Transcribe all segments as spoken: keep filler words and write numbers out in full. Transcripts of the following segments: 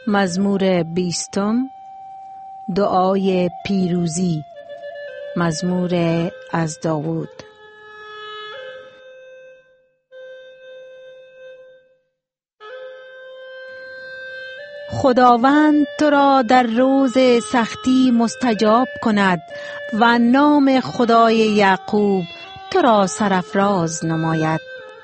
مزمور بیستم، دعای پیروزی. مزمور از داوود. خداوند تو را در روز سختی مستجاب کند و نام خدای یعقوب تو را سرافراز نماید.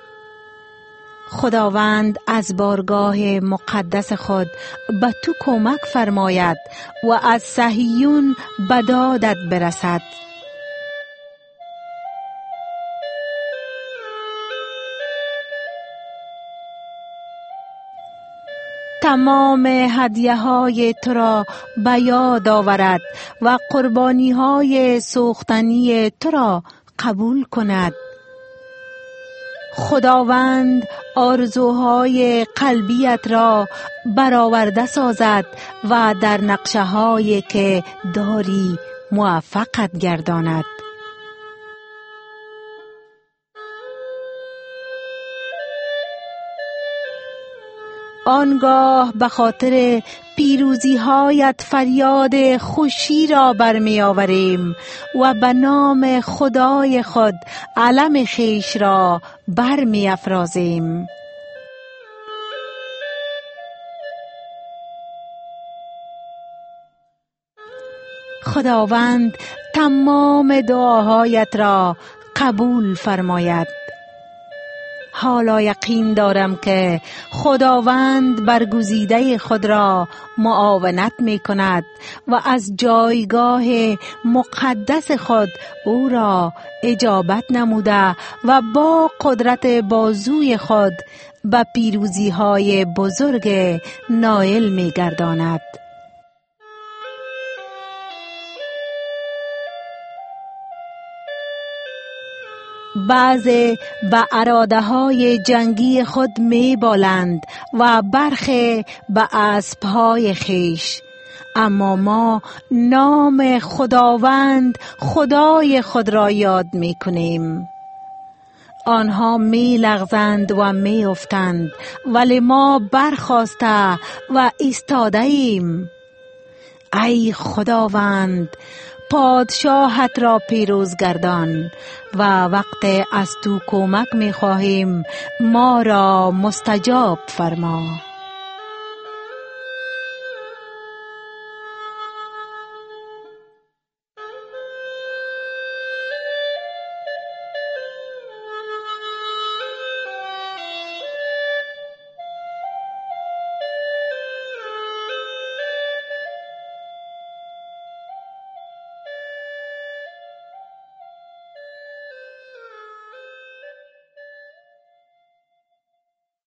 خداوند از بارگاه مقدس خود به تو کمک فرماید و از صهیون به دادت برسد. تمام هدیه های تو را به یاد آورد و قربانی های سوختنی تو را قبول کند. خداوند آرزوهای قلبیت را برآورده سازد و در نقشه هایی که داری موفقت گرداند. آنگاه به خاطر پیروزی هایت فریاد خوشی را برمی آوریم و به نام خدای خود علم خویش را برمی افرازیم. خداوند تمام دعاهایت را قبول فرماید. حالا یقین دارم که خداوند برگزیده خود را معاونت می کند و از جایگاه مقدس خود او را اجابت نموده و با قدرت بازوی خود به پیروزی های بزرگ نائل می گرداند. بعضی به اراده های جنگی خود می بالند و برخی به اسب های خویش، اما ما نام خداوند خدای خود را یاد می کنیم. آنها می لغزند و می افتند، ولی ما برخاسته و ایستاده ایم. ای خداوند، پادشاهت را پیروز گردان و وقت از تو کمک می خواهیم ما را مستجاب فرما.